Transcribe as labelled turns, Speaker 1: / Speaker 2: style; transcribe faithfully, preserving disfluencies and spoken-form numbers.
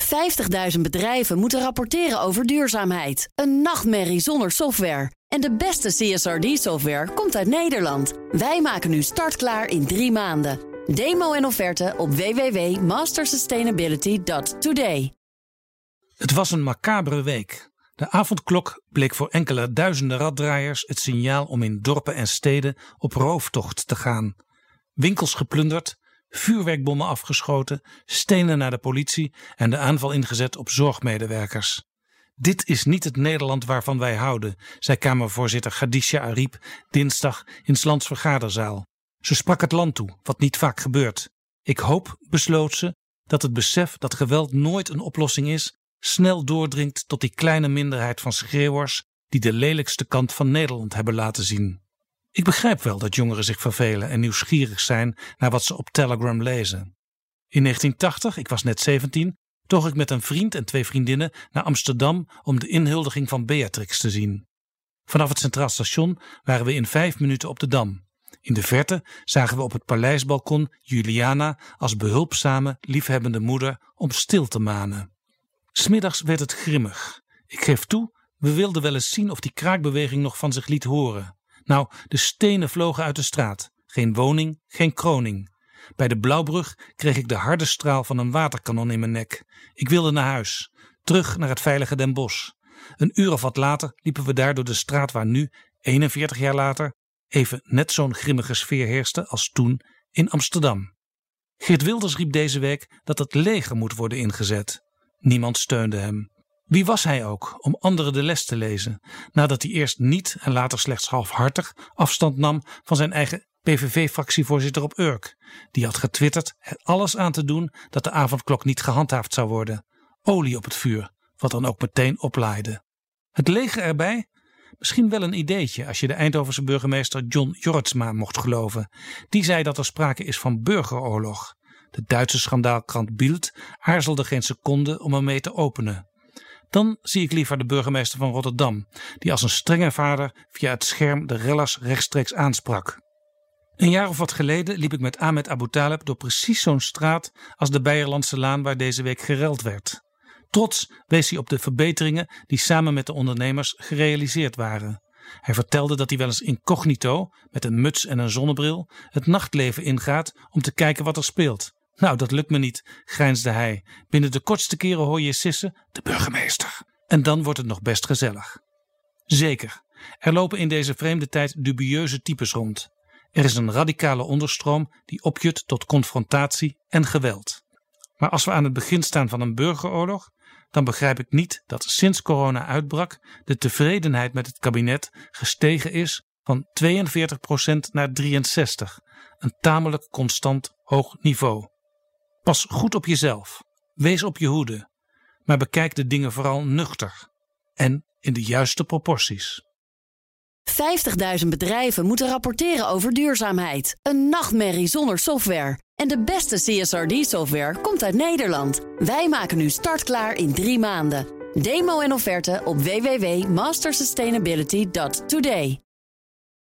Speaker 1: vijftigduizend bedrijven moeten rapporteren over duurzaamheid. Een nachtmerrie zonder software. En de beste C S R D-software komt uit Nederland. Wij maken nu startklaar in drie maanden. Demo en offerte op w w w punt master sustainability punt today.
Speaker 2: Het was een macabere week. De avondklok bleek voor enkele duizenden raddraaiers het signaal om in dorpen en steden op rooftocht te gaan. Winkels geplunderd, vuurwerkbommen afgeschoten, stenen naar de politie en de aanval ingezet op zorgmedewerkers. Dit is niet het Nederland waarvan wij houden, zei Kamervoorzitter Khadija Arib dinsdag in 's Lands vergaderzaal. Ze sprak het land toe, wat niet vaak gebeurt. Ik hoop, besloot ze, dat het besef dat geweld nooit een oplossing is, snel doordringt tot die kleine minderheid van schreeuwers die de lelijkste kant van Nederland hebben laten zien. Ik begrijp wel dat jongeren zich vervelen en nieuwsgierig zijn naar wat ze op Telegram lezen. In negentien tachtig, ik was net zeventien, toog ik met een vriend en twee vriendinnen naar Amsterdam om de inhuldiging van Beatrix te zien. Vanaf het Centraal Station waren we in vijf minuten op de Dam. In de verte zagen we op het paleisbalkon Juliana als behulpzame, liefhebbende moeder om stil te manen. 'S Middags werd het grimmig. Ik geef toe, we wilden wel eens zien of die kraakbeweging nog van zich liet horen. Nou, de stenen vlogen uit de straat. Geen woning, geen kroning. Bij de Blauwbrug kreeg ik de harde straal van een waterkanon in mijn nek. Ik wilde naar huis, terug naar het veilige Den Bosch. Een uur of wat later liepen we daar door de straat waar nu, eenenveertig jaar later, even net zo'n grimmige sfeer heerste als toen in Amsterdam. Geert Wilders riep deze week dat het leger moet worden ingezet. Niemand steunde hem. Wie was hij ook om anderen de les te lezen, nadat hij eerst niet en later slechts halfhartig afstand nam van zijn eigen P V V-fractievoorzitter op Urk. Die had getwitterd er alles aan te doen dat de avondklok niet gehandhaafd zou worden. Olie op het vuur, wat dan ook meteen oplaaide. Het leger erbij? Misschien wel een ideetje als je de Eindhovense burgemeester John Jorritsma mocht geloven. Die zei dat er sprake is van burgeroorlog. De Duitse schandaalkrant Bild aarzelde geen seconde om ermee te openen. Dan zie ik liever de burgemeester van Rotterdam, die als een strenge vader via het scherm de rellers rechtstreeks aansprak. Een jaar of wat geleden liep ik met Ahmed Abu Taleb door precies zo'n straat als de Beierlandse Laan waar deze week gereld werd. Trots wees hij op de verbeteringen die samen met de ondernemers gerealiseerd waren. Hij vertelde dat hij wel eens incognito, met een muts en een zonnebril, het nachtleven ingaat om te kijken wat er speelt. Nou, dat lukt me niet, grijnsde hij. Binnen de kortste keren hoor je sissen, de burgemeester. En dan wordt het nog best gezellig. Zeker, er lopen in deze vreemde tijd dubieuze types rond. Er is een radicale onderstroom die opjut tot confrontatie en geweld. Maar als we aan het begin staan van een burgeroorlog, dan begrijp ik niet dat sinds corona uitbrak de tevredenheid met het kabinet gestegen is van tweeënveertig procent naar drieënzestig. Een tamelijk constant hoog niveau. Pas goed op jezelf. Wees op je hoede. Maar bekijk de dingen vooral nuchter. En in de juiste proporties.
Speaker 1: vijftigduizend bedrijven moeten rapporteren over duurzaamheid. Een nachtmerrie zonder software. En de beste C S R D-software komt uit Nederland. Wij maken nu startklaar in drie maanden. Demo en offerte op w w w punt master sustainability punt today.